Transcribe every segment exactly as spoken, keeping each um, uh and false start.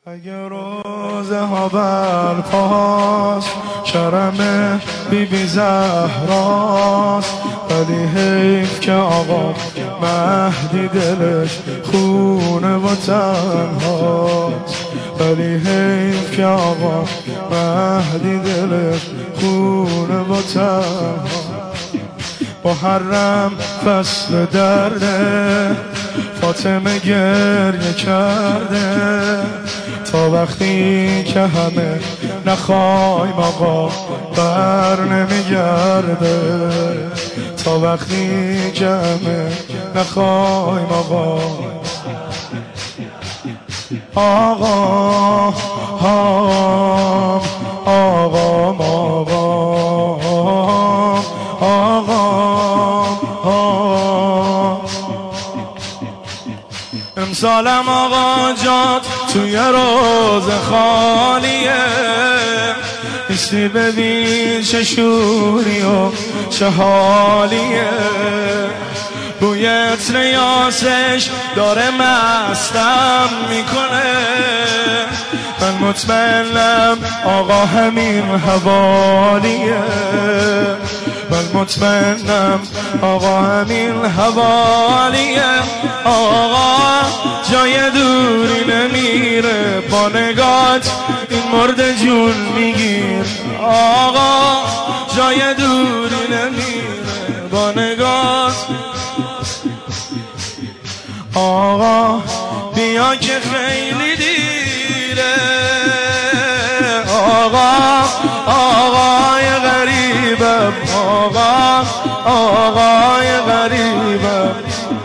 اگر روزه ها برپاست کرم بی بی زهراست، ولی حیف که آقا مهدی دلش خونه و تنهاست. ولی حیف که آقا مهدی دلش خونه و تنهاست. محرم فصل درده، فاطمه گریه کرده، تا وقتی که همه نخوایم آقا بر نمیگرده. تا وقتی که همه نخوایم آقا آقا آقا آقا آقا آقا امسالم آقا جات توی روز خالیه، نیستی ببین چه شوری و چه حالیه. بوی عطر یاسش داره مستم میکنه، من مطمئنم آقا همین حوالیه. من مطمئنم آقا همین حوالیه. آقا جای دوری نمیره، با نگات این مرد جون میگیر. آقا جای دوری نمیره، با نگات. آقا بیا که خیلی دیره. آقا آقای غریبم، آقا آقای غریبم،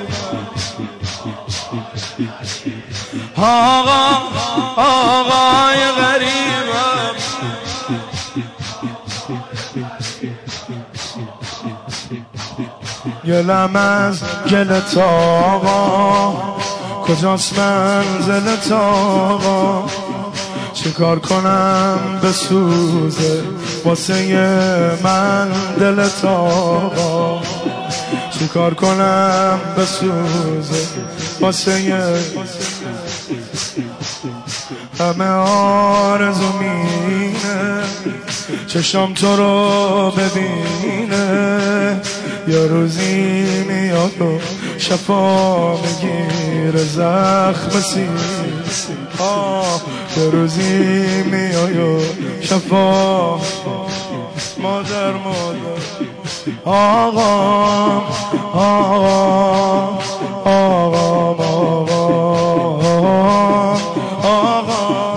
آقا آقای غریبم. گلم از گلت آقا، کجاست منزلت آقا؟ چیکار کنم بسوزه واسه من دلت آقا؟ چیکار کنم بسوزه واسه همه آرزو مینه، چشم تو رو ببینه. یه روزی میاد و شفا میگیره زخم سینه. آه یه روزی میاد و شفا. مادر مادر آقا آقا آقا آقا.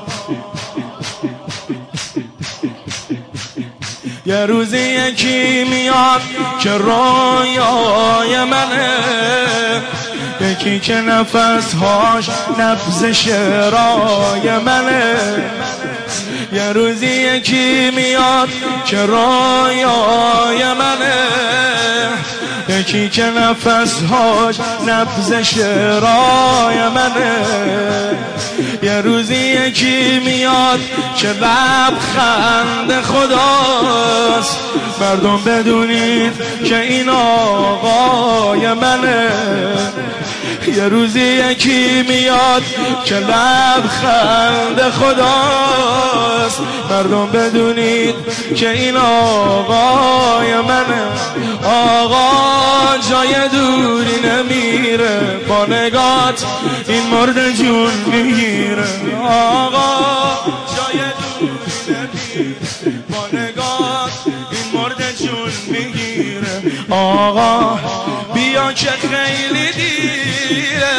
یه روزی یکی میاد که رویای منه، یکی که نفسهاش نبض شعرهای منه. یه روزی یکی میاد که رویای منه، یکی که نفسهاش نبض شعرهای منه. یه روزی یکی میاد که لبخند خداست، مردم بدونید که این آقای منه. یه روزی یکی میاد که لبخند خداست، مردم بدونید که این آقای منه. آقا جای دوری نمیره، با نگات این مرد جون میگیره. آقا جای دوری نمیره، با نگات این مرد جون میگیره. آقا بیا که خیلی دیره.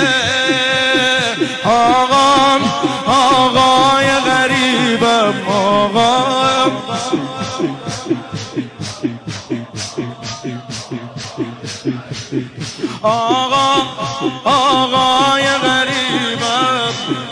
آقا آقای غریبم، آقا آقا آقای غریبم.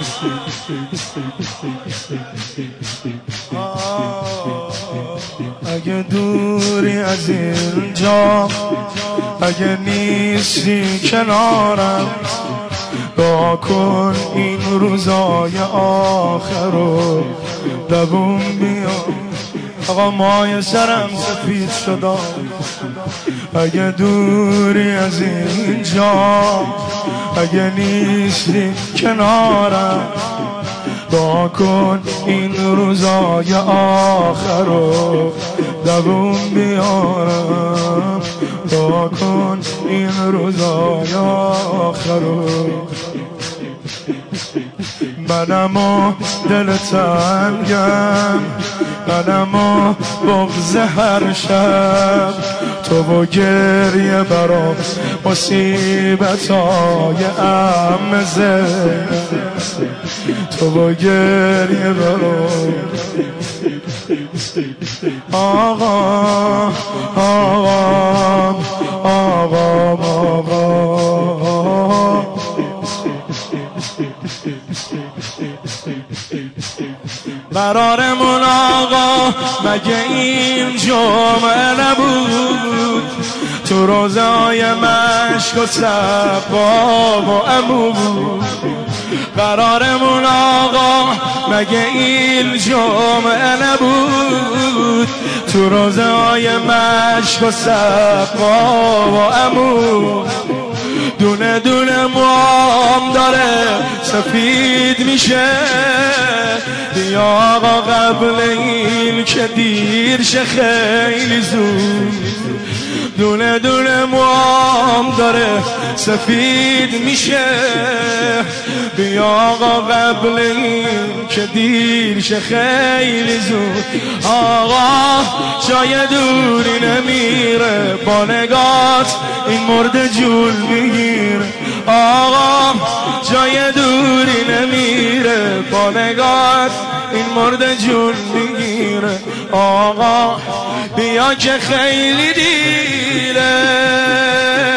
اگه دوری از اینجا، اگه نیستی کنارم، دعا کن این روزای آخر رو دووم بیام. آقا مای سرم سفید شد، اگه دوری از اینجا، اگه نیستی کنارم، دعا کن این روزای آخر رو دووم بیارم، دعا کن این روزای آخر رو. منم و دل تنگم، منم و بغض هر شب، تو و گریه برام مصیبتای امزه، تو و گریه برام. آقا آقا آقا آقا قرارمون آقا مگه این جمعه نبود؟ تو روزای مشک و صبا و عمود. قرارمون آقا مگه این جمعه نبود؟ تو روزای مشک و صبا و عمود. دونه دونه موام داره سفید میشه، بیا آقا قبل این که دیر شه خیلی زود. دونه دونه موام داره سفید میشه، بیا آقا قبل این که دیر شه خیلی زود. آقا جای دوری نمیره، با نگات این مرد جول میگیره. آقا جای دوری نمیره، با نگات این مرد جون میگیره. آقا بیا که خیلی دیره.